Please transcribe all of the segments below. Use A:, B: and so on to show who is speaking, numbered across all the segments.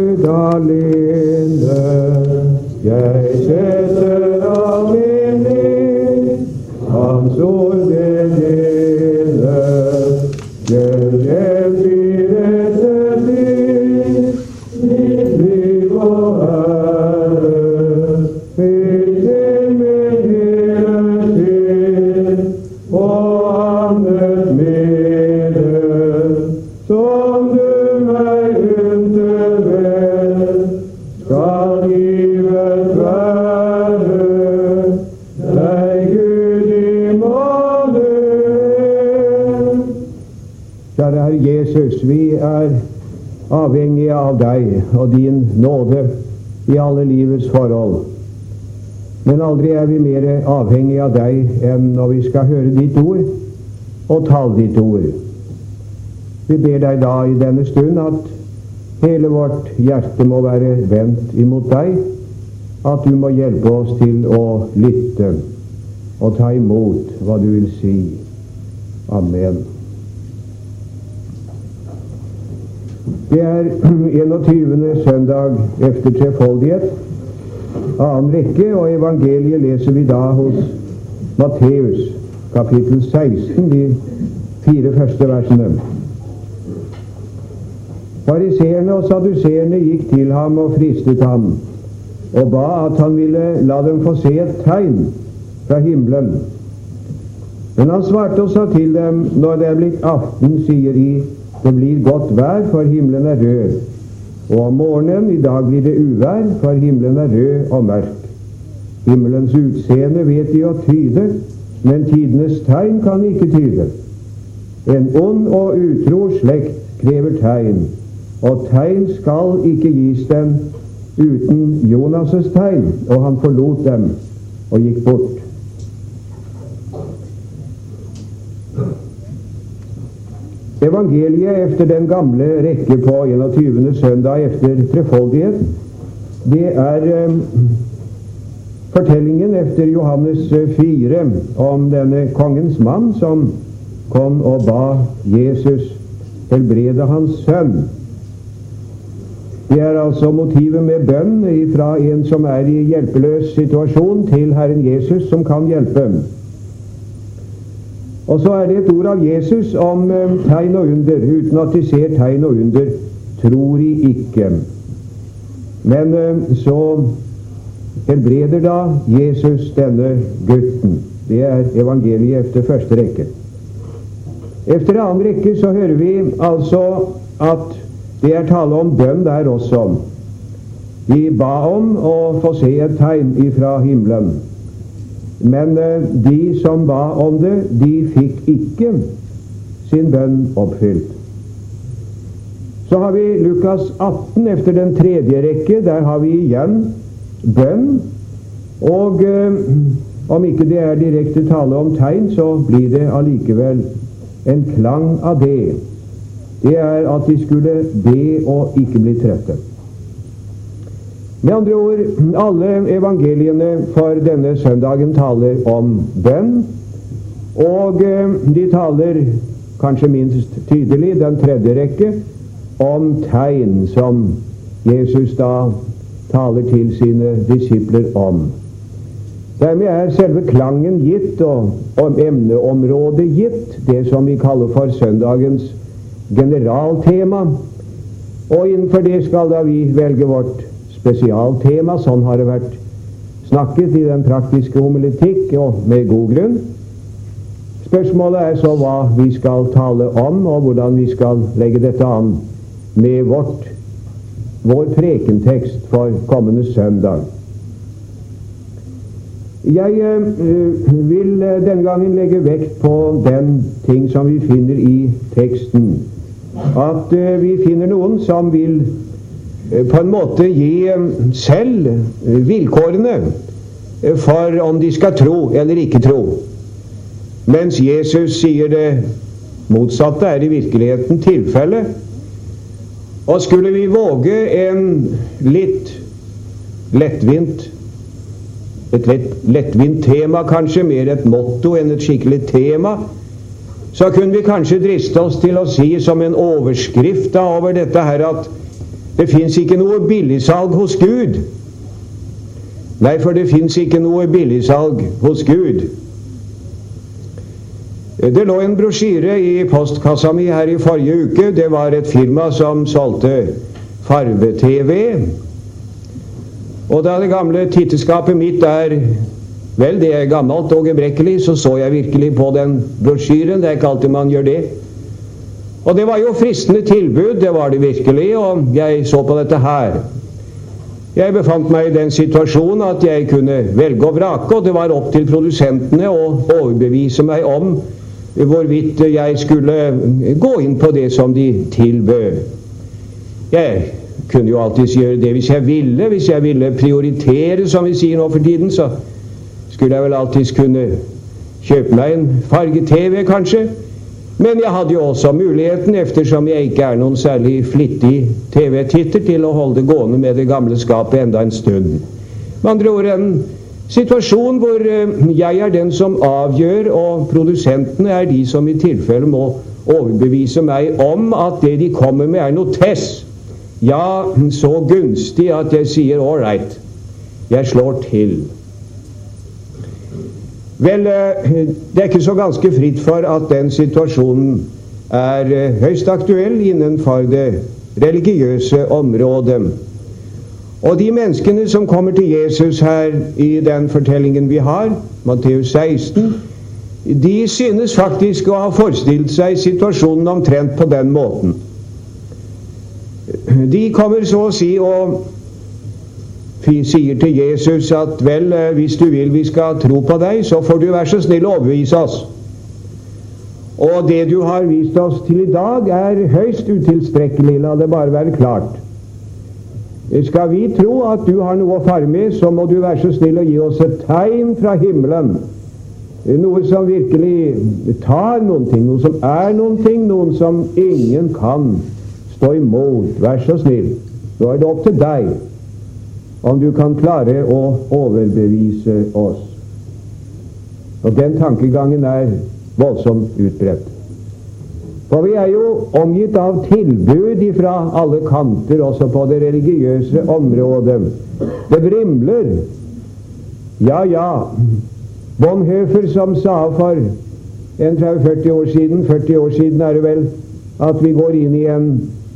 A: Gud alene. Jeg setter all min lit, hans ord det gjelder. Gjør jeg blir etter ditt, mitt liv og ære. Fyll til min hele sinn, og annet medel, som du meg unter vel, skal givet være, deg Gud i måte. Kjære Herre Jesus, vi er avhengige av deg og din nåde i alle livets forhold. Men aldri er vi mer avhengige av deg enn når vi skal høre ditt ord og tale ditt ord. Vi ber deg da i denne stund at hele vårt hjerte må være vendt imot deg, at du må hjelpe oss til å lytte og ta imot hva du vil si. Amen. Det er 21. søndag efter trefoldighet, annen rekke, og evangeliet leser vi da hos Matteus, kapittel 16, de 4 første versene. Fariseerne og sadduseerne gikk til ham og fristet ham, og ba at han ville la dem få se et tegn fra himmelen. Men han svarte og sa til dem, når det er blitt aften, sier de, det blir godt vær, for himmelen er rød. Og om morgenen, i dag blir det uvær, for himmelen er rød og mørk. Himmelens utseende vet de å tyde, men tidenes tegn kan ikke tyde. En ond og utro slekt krever tegn, og tegn skal ikke gis dem uten Jonas' tegn. Og han forlot dem og gikk bort. Evangeliet efter den gamle rekke på 21. søndag efter trefoldighet, det er fortellingen efter Johannes 4 om denne kongens mann som kom og ba Jesus helbrede hans sønn. Det er altså motivet med bønn fra en som er i hjelpeløs situasjon, til Herren Jesus som kan hjelpe. Og så er det et ord av Jesus om tegn og under. Uten at de ser tegn og under, tror de ikke. Men så helbreder da Jesus denne gutten. Det er evangeliet efter første rekke. Efter annen rekke så hører vi altså at det er tale om bønn der også. De ba om å få se et tegn ifra himmelen. Men de som ba om det, de fikk ikke sin bønn oppfylt. Så har vi Lukas 18 efter den tredje rekke. Der har vi igjen bønn. Og om ikke det er direkte tale om tegn, så blir det allikevel en klang av det. Det er at de skulle be og ikke bli trette. Med andre ord, alle evangeliene for denne søndagen taler om bønn, og de taler kanskje minst tydelig, den tredje rekke, om tegn som Jesus da taler til sine disipler om. Dermed er selve klangen gitt, og emneområdet gitt, det som vi kaller for søndagens generaltema, og innenfor det skal da vi velge vårt spesialtema. Sånn har det vært snakket i den praktiske homiletikk, og med god grunn. Spørsmålet er så hva vi skal tale om, og hvordan vi skal legge dette an med vår prekentekst for kommende søndag. Jeg vil denne gangen legge vekt på den ting som vi finner i teksten. At vi finner noen som vil på en måte gi selv vilkårene for om de skal tro eller ikke tro. Mens Jesus sier det motsatte er i virkeligheten tilfellet. Og skulle vi våge en litt et lettvint tema, kanskje mer et motto enn et skikkelig tema, så kunne vi kanskje driste oss til å si som en overskrift over dette her at Det finnes ikke noe billigsalg hos Gud. Nei, for det finnes ikke noe billigsalg hos Gud. Det lå en brosjyre i postkassa mi her i forrige uke. Det var et firma som solgte farve-TV. Og da det gamle titteskapet mitt vel, det gammelt og gebrekkelig, så jeg virkelig på den brosjyren. Det er ikke alltid man gjør det. Og det var jo fristende tilbud, det var det virkelig, og jeg så på dette her. Jeg befant meg i den situasjonen at jeg kunne velge og vrake, og det var opp til produsentene å overbevise meg om hvorvidt jeg skulle gå inn på det som de tilbød. Jeg kunne jo alltid gjøre det hvis jeg ville prioritere, som vi sier nå for tiden, så skulle jeg vel alltid kunne kjøpe meg en farge-TV, kanskje. Men jeg hadde jo også muligheten, eftersom jeg ikke er noen særlig flittig TV-titter, til å holde det gående med det gamle skapet enda en stund. Med andre ord en situasjon hvor jeg er den som avgjør, og produsentene er de som i tilfelle må overbevise meg om at det de kommer med er noe tess. Ja, så gunstig at jeg sier all right, jeg slår til. Vel, det er ikke så ganske fritt for at den situasjonen er høyst aktuell innenfor det religiøse området. Og de menneskene som kommer til Jesus her i den fortellingen vi har, Matteus 16, de synes faktisk å ha forestilt seg situasjonen omtrent på den måten. De kommer så å si og sier til Jesus at vel, hvis du vil vi skal tro på deg, så får du være så snill å overbevise oss. Og det du har vist oss til i dag er høyst utilstrekkelig, la det bare være klart. Skal vi tro at du har noe å fare med, så må du være så snill å gi oss et tegn fra himmelen. Noe som virkelig tar noen ting, noe som er noen ting, noen som ingen kan stå imot. Vær så snill. Nå er det opp til deg om du kan klare å overbevise oss. Og den tankegangen er voldsomt utbredt. For vi er jo omgitt av tilbud fra alle kanter, også på det religiøse området. Det vrimler. Ja. Bonhoeffer som sa for 40 år siden er det vel, at vi går inn i en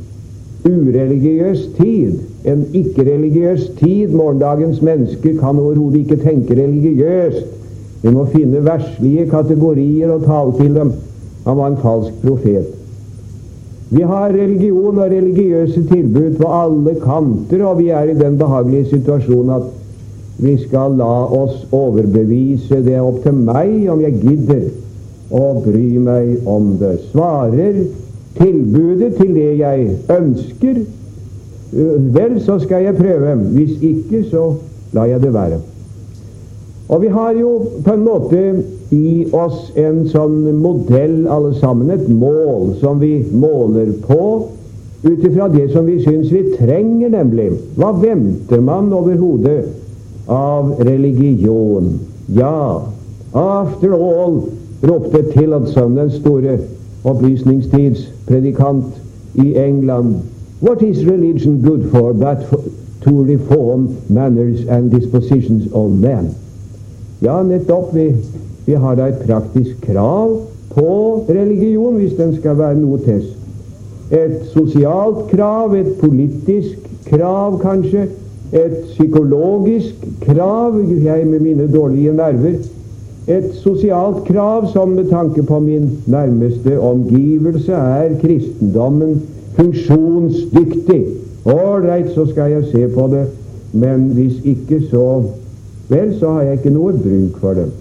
A: ureligiøs tid, en ikke-religiøs tid. Morgendagens mennesker kan overhodet ikke tenke religiøst. Vi må finne verslige kategorier og tale til dem. Han var en falsk profet. Vi har religion og religiøse tilbud på alle kanter, og vi er i den behagelige situasjonen at vi skal la oss overbevise. Det er opp til meg om jeg gidder å bry meg om det. Svarer tilbudet til det jeg ønsker, vel, så skal jeg prøve. Hvis ikke, så lar jeg det være. Og vi har jo på en måte i oss en sånn modell alle sammen, et mål som vi måler på utifra det som vi syns vi trenger, nemlig. Hva venter man overhodet av religion? Ja, after all, ropte Tillotson, den store opplysningstidspredikant i England. What is religion good for but to reform manners and dispositions of men? Ja, nettopp, vi har da et praktisk krav på religion, hvis den skal være noe test. Et sosialt krav, et politisk krav kanskje, et psykologisk krav, jeg med mine dårlige nerver, et sosialt krav som med tanke på min nærmeste omgivelse er kristendommen funksjonsdyktig. Ålreit, så skal jeg se på det, men hvis ikke så har jeg ikke noe bruk for det.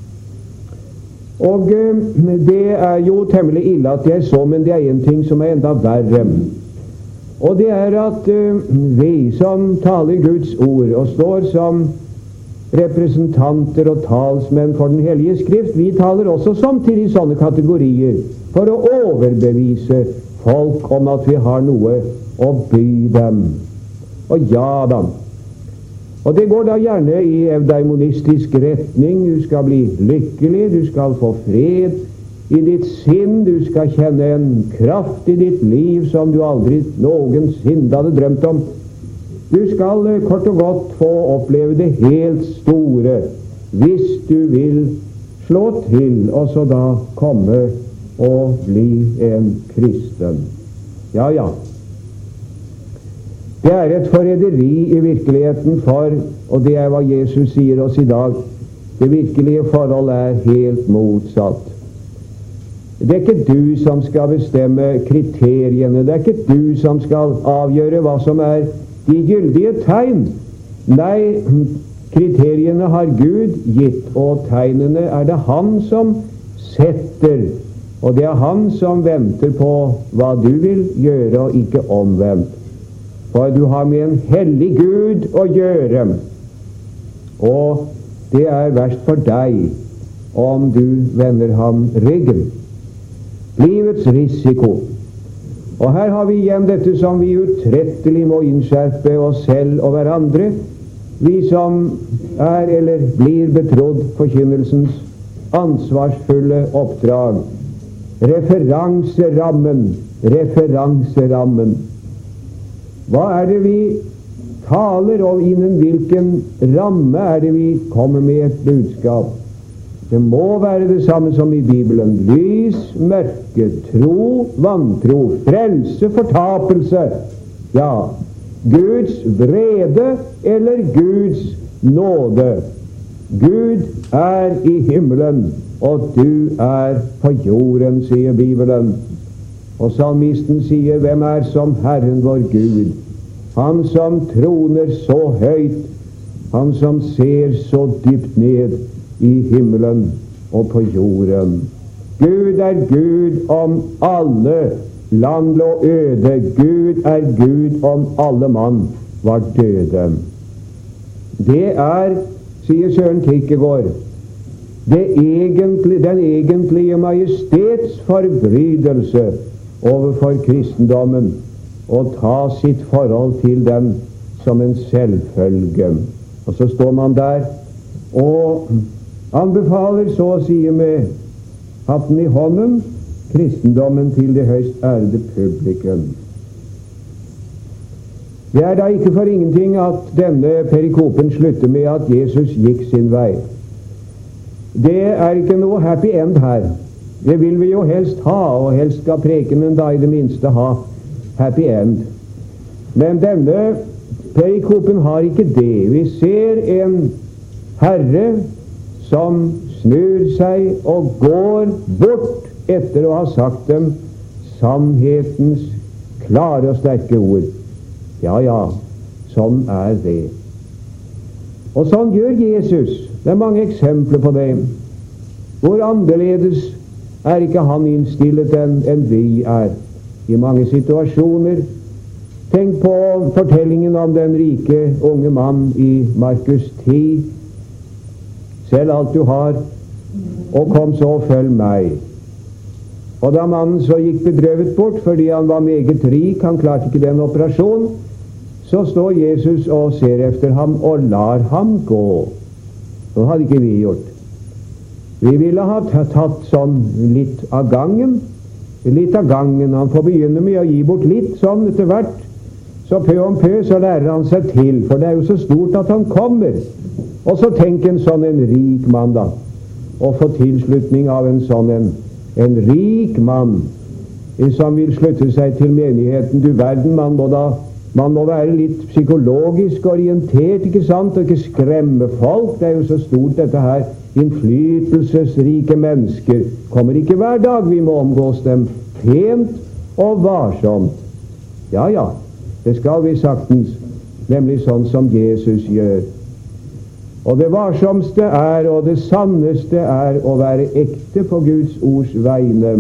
A: Og det er jo temmelig ille at jeg så, men det er en ting som er enda verre. Og det er at vi som taler Guds ord og står som representanter og talsmenn for Den hellige Skrift, vi taler også samtidig sånne kategorier for å overbevise folk om at vi har noe å by dem. Og ja da. Og det går da gjerne i eudaimonistisk retning. Du skal bli lykkelig, du skal få fred, i ditt sinn. Du skal kjenne en kraft i ditt liv som du aldri noensinne hadde drømt om. Du skal kort og godt få oppleve det helt store, hvis du vil slå til, og så da komme og bli en kristen. Ja, ja. Det er et forræderi i virkeligheten for, og det er hva Jesus sier oss i dag, det virkelige forhold er helt motsatt. Det er ikke du som skal bestemme kriteriene, det er ikke du som skal avgjøre hva som er de gyldige tegn. Nei, kriteriene har Gud gitt, og tegnene er det Han som setter, og det er Han som venter på hva du vil gjøre, og ikke omvendt. For du har med en hellig Gud å gjøre, og det er verst for deg om du vender ham ryggen. Livets risiko. Og her har vi igjen dette som vi utrettelig må innskjerpe oss selv og hverandre, vi som er eller blir betrodd forkynnelsens ansvarsfulle oppdrag. Referanserammen, referanserammen. Hva er det vi taler om, innen hvilken ramme er det vi kommer med et budskap? Det må være det samme som i Bibelen. Lys, mørke, tro, vantro, frelse, fortapelse. Ja, Guds vrede eller Guds nåde. Gud er i himmelen, og du er på jorden, sier Bibelen. Og salmisten sier, hvem er som Herren vår Gud? Han som troner så høyt, han som ser så dypt ned i himmelen og på jorden. Gud er Gud om alle land lå øde. Gud er Gud om alle mann var døde. Det er, sier Søren Kierkegaard, den egentlige majestets forbrytelse overfor kristendommen, å ta sitt forhold til den som en selvfølge. Og så står man der og anbefaler, så å si med hatten i hånden, kristendommen til det høyst ærede publikum. Det er da ikke for ingenting at denne perikopen slutter med at Jesus gikk sin vei. Det er ikke noe happy end her. Det vil vi jo helst ha, og helst skal prekenen da i det minste ha happy end. Men denne perikopen har ikke det. Vi ser en Herre som snur seg og går bort etter å ha sagt dem sannhetens klare og sterke ord. Ja, ja, sånn er det. Og sånn gjør Jesus. Det er mange eksempler på det. Hvor annerledes er ikke han innstillet enn vi er i mange situasjoner. Tenk på fortellingen om den rike unge mann i Markus 10. Selv alt du har, og kom så og følg meg. Og da mannen så gikk bedrøvet bort fordi han var meget rik, han klarte ikke den operasjonen, så står Jesus og ser efter ham og lar ham gå. Så hadde ikke vi gjort. Vi ville ha tatt sånn litt av gangen. Litt av gangen. Han får begynne med å gi bort litt sånn etter hvert. Så pø om pø så lærer han seg til, for det er jo så stort at han kommer. Og så tenk en sånn en rik mann da, og få tilslutning av en sånn en rik mann som vil slutte seg til menigheten. Du verden, man må være litt psykologisk orientert, ikke sant, og ikke skremme folk. Det er jo så stort dette her. Innflytelsesrike mennesker kommer ikke hver dag. Vi må omgås dem pent og varsomt. Ja, ja, det skal vi saktens, nemlig sånn som Jesus gjør. Og det varsomste er, og det sanneste er å være ekte på Guds ords vegne.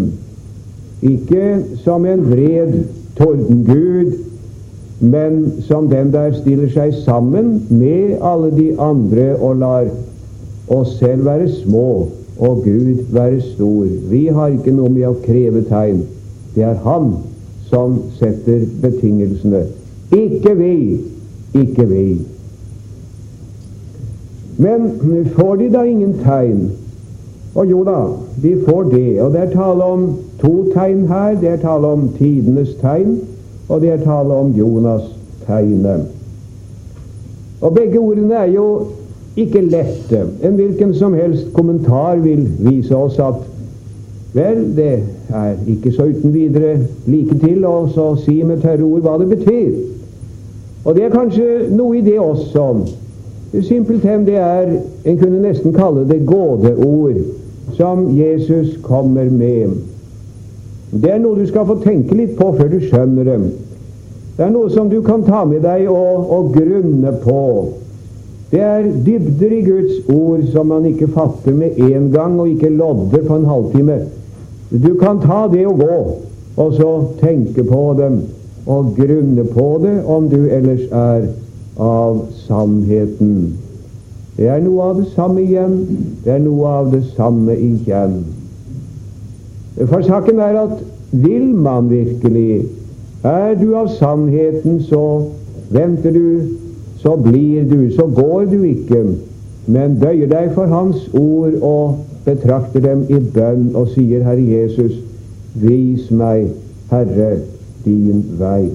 A: Ikke som en vred tordengud, men som den der stiller seg sammen med alle de andre og lar oss selv være små og Gud være stor. Vi har ikke noe med å kreve tegn. Det er Han som setter betingelsene. Ikke vi. Ikke vi. Men får de da ingen tegn, Og jo da, vi får det. Og det er tale om to tegn her. Det er tale om tidenes tegn, og det er tale om Jonas tegnet. Og begge ordene er jo ikke lette. En hvilken som helst kommentar vil vise oss at vel, det er ikke så uten videre like til å så si med tørre ord hva det betyr. Og det er kanskje noe i det også. Simpelthen det er, en kunne nesten kalle det gådeord som Jesus kommer med. Det er noe du skal få tenke litt på før du skjønner dem. Det er noe som du kan ta med deg og grunne på. Det er dybder i Guds ord som man ikke fatter med en gang og ikke lodder på en halvtime. Du kan ta det og gå, og så tenke på dem og grunne på det om du ellers er av sannheten. Det er noe av det samme igjen. Det er noe av det samme igjen. For saken er at vil man virkelig, er du av sannheten, så venter du, så blir du, så går du ikke, men bøyer deg for Hans ord og betrakter dem i bønn og sier, Herre Jesus, vis meg, Herre, din vei.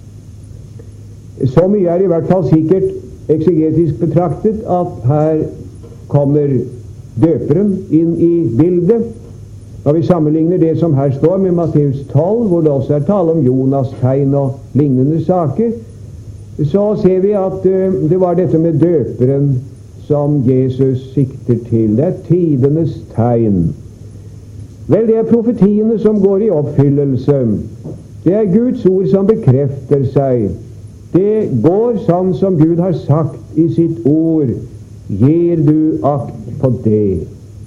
A: Så mye er i hvert fall sikkert eksegetisk betraktet at her kommer døperen inn i bildet. Når vi sammenligner det som her står med Matteus 12, hvor det også er tale om Jonas tegn og lignende saker, så ser vi at det var dette med døperen som Jesus sikter til. Det er tidenes tegn. Vel, det er profetiene som går i oppfyllelse. Det er Guds ord som bekrefter seg. Det går sånn som Gud har sagt i sitt ord. Gir du akt på det?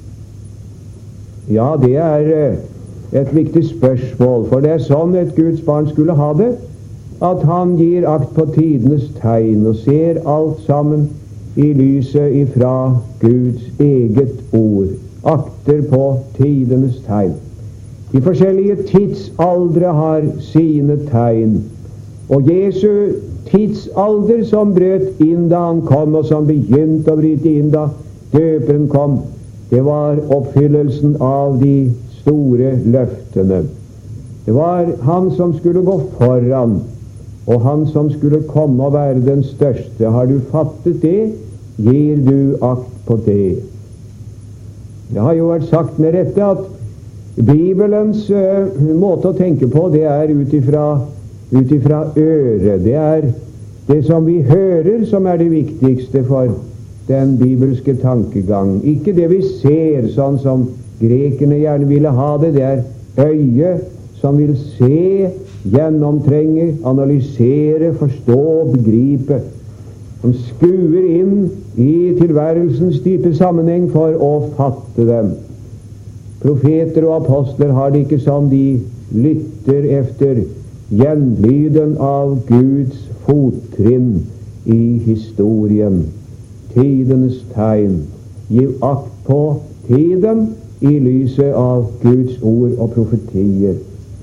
A: Ja, det er et viktig spørsmål, for det er sånn et Guds barn skulle ha det, at han gir akt på tidenes tegn og ser alt sammen i lyset ifra Guds eget ord. Akter på tidenes tegn. De forskjellige tidsaldre har sine tegn, og Jesu tidsalder som brøt inn da han kom, og som begynte å bryte inn da døperen kom, det var oppfyllelsen av de store løftene. Det var han som skulle gå foran, og han som skulle komme og være den største. Har du fattet det? Gir du akt på det? Det har jo vært sagt med rette at Bibelens måte å tenke på, det er ut ifra øret. Det er det som vi hører, som er det viktigste for den bibelske tankegang. Ikke det vi ser, sånn som grekerne gjerne ville ha det. Det er øyet som vil se, gjennomtrenge, analysere, forstå, begripe. Som skuer inn i tilværelsens dype sammenheng for å fatte dem. Profeter og apostler har det ikke sånn. De lytter efter gjenlyden av Guds fottrinn i historien. Tidenes tegn. Giv akt på tiden i lyset av Guds ord og profetier.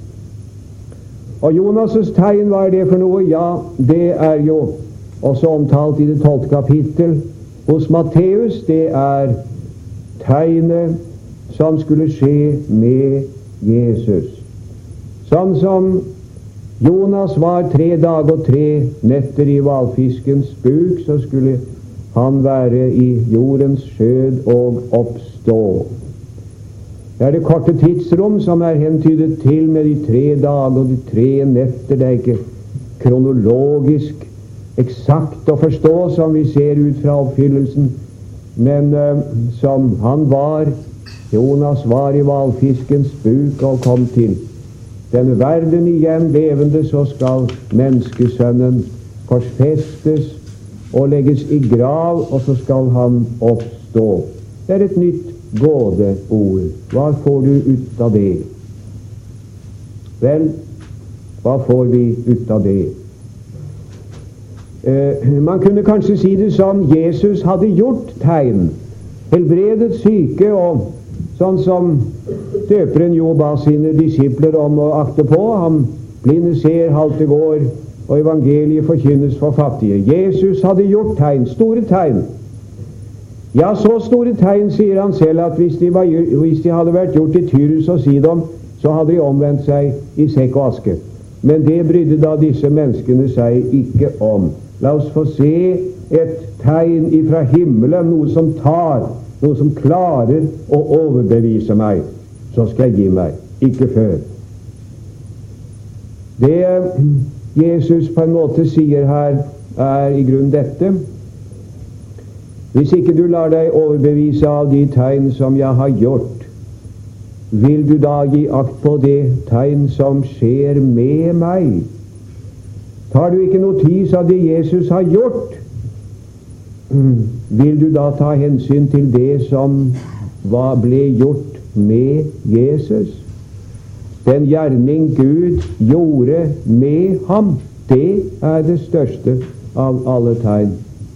A: Og Jonas' tegn, hva er det for noe? Ja, det er jo også omtalt i det 12. kapittel hos Matteus. Det er tegnet som skulle skje med Jesus. Sånn som Jonas var 3 dager og 3 netter i hvalfiskens buk, så skulle han være i jordens skjød og oppstå. Det er det korte tidsrom som er hentydet til med de 3 dager og de 3 netter. Det er ikke kronologisk eksakt å forstå som vi ser ut fra oppfyllelsen, men som han var. Jonas var i hvalfiskens buk og kom til denne verden igjen levende. Så skal menneskesønnen korsfestes og legges i grav, og så skal han oppstå. Det er et nytt gådeord. Hva får du ut av det? Vel, hva får vi ut av det? Man kunne kanskje si det som Jesus hadde gjort tegn, helbredet syke, og sånn som døperen jo ba sine disipler om å akte på. Han blinde ser, halte går, og evangeliet forkynnes for fattige. Jesus hadde gjort tegn, store tegn. Ja, så store tegn, sier han selv, at hvis de hadde vært gjort i Tyrus og Sidon, så hadde de omvendt seg i sekk og aske. Men det brydde da disse menneskene seg ikke om. La oss få se et tegn ifra himmelen, noe som tar, noe som klarer å overbevise meg. Så skal jeg gi meg, ikke før. Det Jesus på en måte sier her, er i grunn dette: hvis ikke du lar deg overbevise av de tegn som jeg har gjort, vil du da gi akt på det tegn som skjer med meg? Tar du ikke notis av det Jesus har gjort, vil du da ta hensyn til det som ble gjort med Jesus? Den gjerning Gud gjorde med ham, det er det største av alle tegn.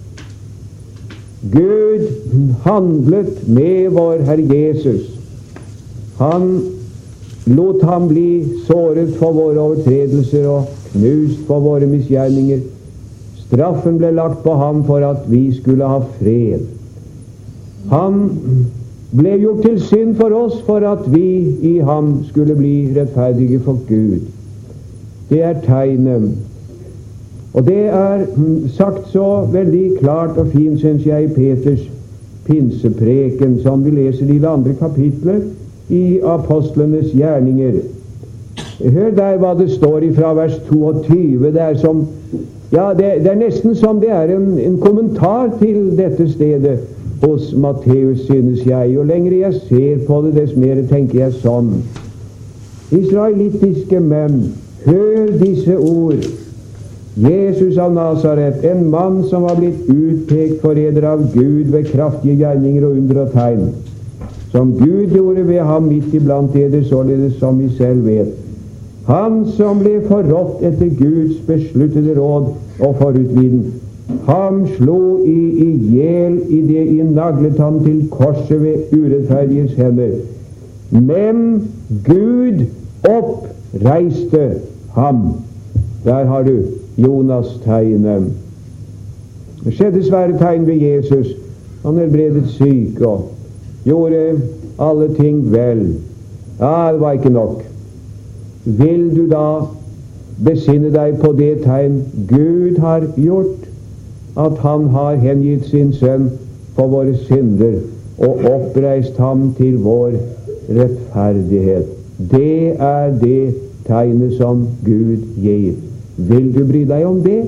A: Gud handlet med vår Herre Jesus. Han lot ham bli såret for våre overtredelser og knust for våre misgjerninger. Straffen ble lagt på ham for at vi skulle ha fred. Han ble gjort til synd for oss for at vi i ham skulle bli rettferdige for Gud. Det er tegnet. Og det er sagt så veldig klart og fint, synes jeg, i Peters pinsepreken, som vi leser i det 2. kapitlet i Apostlenes gjerninger. Hør der hva det står fra vers 22. Det er som, ja, det er nesten som det er en kommentar til dette stedet hos Matteus, synes jeg. Jo lenger jeg ser på det, dess mer tenker jeg sånn: israelittiske menn, hør disse ord. Jesus av Nazaret, en mann som var blitt utpekt forræder av Gud ved kraftige gjerninger og under og tegn, som Gud gjorde ved ham midt iblant dere, således som vi selv vet. Han som ble forrådt etter Guds besluttede råd og forutviden, ham slo i hjel i det I naglet ham til korset ved urettferdiges hender. Men Gud oppreiste ham. Der har du Jonas-tegnet. Det skjedde svære tegn ved Jesus. Han helbredet syke og gjorde alle ting vel. Ja, det var ikke nok. Vil du da besinne deg på det tegn Gud har gjort? At han har hengitt sin sønn for våre synder og oppreist ham til vår rettferdighet. Det er det tegnet som Gud gir. Vil du bry deg om det?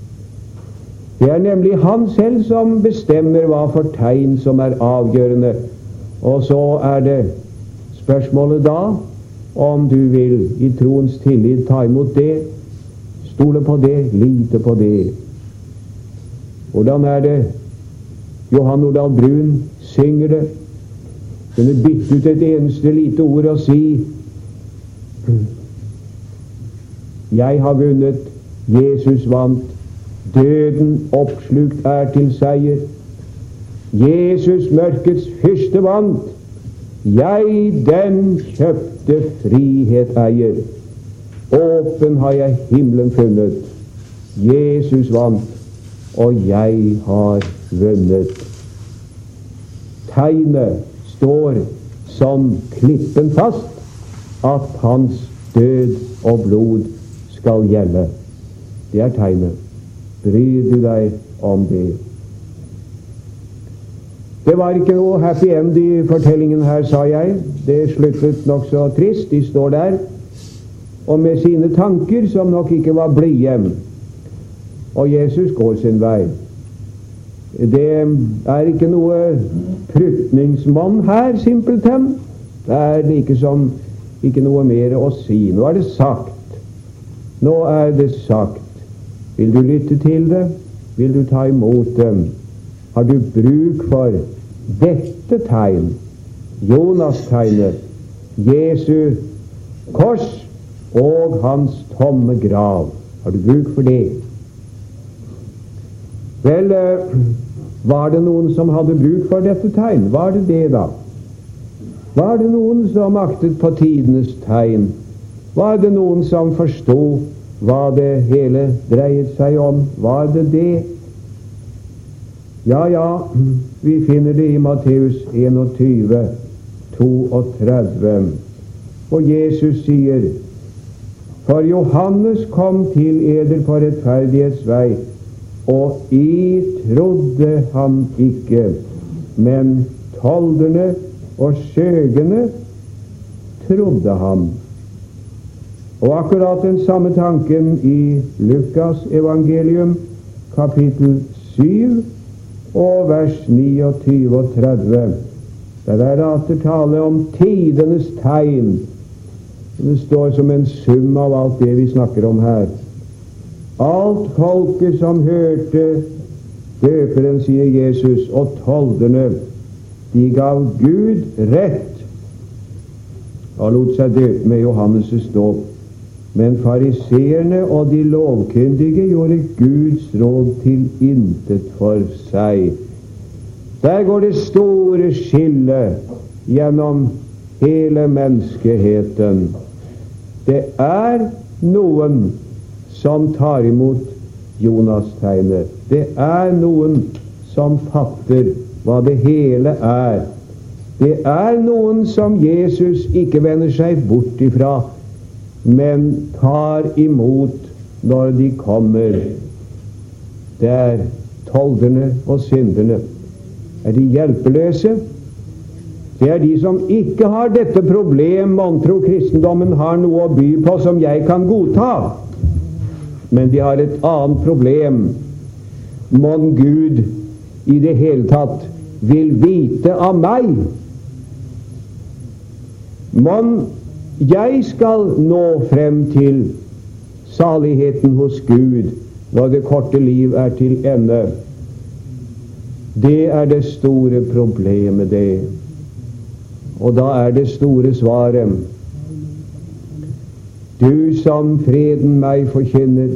A: Det er nemlig han selv som bestemmer hva for tegn som er avgjørende. Og så er det spørsmålet da om du vil i troens tillit ta imot det, stole på det, lite på det. Hvordan er det Johan Nordahl Brun synger det? Kunne bytte ut et eneste lite ord og si: jeg har vunnet, Jesus vant, døden oppslukt er til seier. Jesus mørkets fyrste vant, jeg den kjøpte frihet eier. Åpen har jeg himmelen funnet, Jesus vant, og jeg har vunnet. Tegnet står som klippen fast, at hans død og blod skal gjelde. Det er tegnet. Bryr du deg om det? Det var ikke noe happy end i fortellingen her, sa jeg. Det sluttet nok så trist. De står der og med sine tanker som nok ikke var blide. Og Jesus går sin vei. Det er ikke noe prutningsmann her, simpelthen. Det er liksom ikke noe mer å si. Nå er det sagt. Nå er det sagt. Vil du lytte til det? Vil du ta imot dem? Har du bruk for dette tegn? Jonas-tegnet, Jesu kors og hans tomme grav. Har du bruk for det? Vel, var det noen som hadde bruk for dette tegn? Var det det da? Var det noen som aktet på tidenes tegn? Var det noen som forstod hva det hele dreiet seg om? Var det det? Ja, vi finner det i Matteus 21, 32. Og Jesus sier: For Johannes kom til eder på rettferdighetsvei, og I trodde ham ikke, men tolderne og skjøgene trodde ham. Og akkurat den samme tanken i Lukas evangelium, kapittel 7, og vers 29 og 30. Der er atter tale om tidenes tegn. Det står som en sum av alt det vi snakker om her. Alt folket som hørte døperen, sier Jesus, og tolderne, de gav Gud rett og lot seg døpe med Johannes' dåp. Men fariseerne og de lovkyndige gjorde Guds råd til intet for seg. Der går det store skillet gjennom hele menneskeheten. Det er noen som tar imot Jonas-tegnet. Det er noen som fatter hva det hele er. Det er noen som Jesus ikke vender seg bort ifra, men tar imot når de kommer. Det er tolderne og synderne. Er de hjelpeløse? Det er de som ikke har dette problem vantro kristendommen har noe å by på som jeg kan godta. Men de har et annet problem. Mon Gud i det hele tatt vil vite av meg? Mon jeg skal nå frem til saligheten hos Gud når det korte liv er til ende? Det er det store problemet, det. Og da er det store svaret: Du som freden meg forkynner,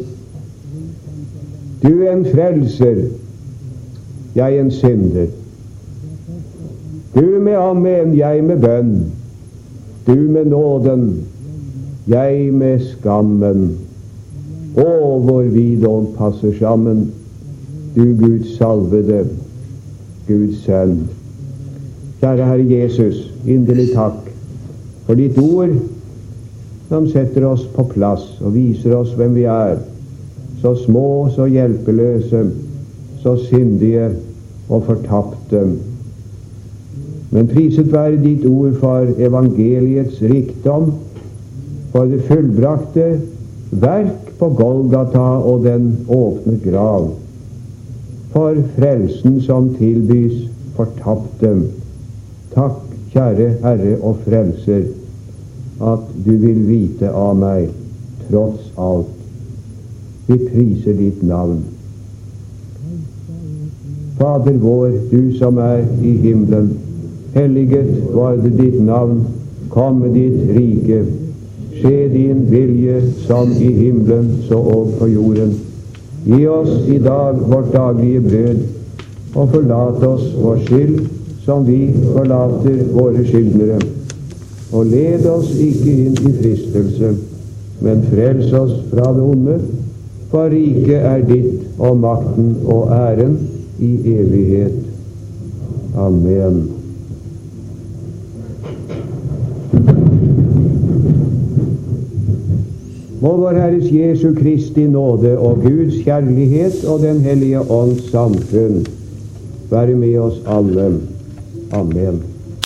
A: du en frelser, jeg en synder. Du med amen, jeg med bønn. Du med nåden, jeg med skammen. Å, hvor vi dog passer sammen, du Guds salvede, Guds sønn. Kjære Herre Jesus, inderlig takk for ditt ord som setter oss på plass og viser oss hvem vi er, så små, så hjelpeløse, så syndige og fortapte. Men priset være ditt ord for evangeliets rikdom, for det fullbrakte verk på Golgata og den åpne grav, for frelsen som tilbys fortapte. Takk, kjære Herre og Frelser, at du vil vite av meg tross alt. Vi priser ditt navn. Fader vår, du som er i himmelen, helliget var det ditt navn, komme ditt rike, skje din vilje som i himmelen så og på jorden. Gi oss i dag vårt daglige brød, og forlat oss vår skyld, som vi forlater våre skyldnere. Og led oss ikke inn i fristelse, men frels oss fra det onde, for riket er ditt, og makten og æren i evighet. Amen. Må vår Herres Jesu Kristi nåde og Guds kjærlighet og den hellige ånds samfunn være med oss alle. Amen.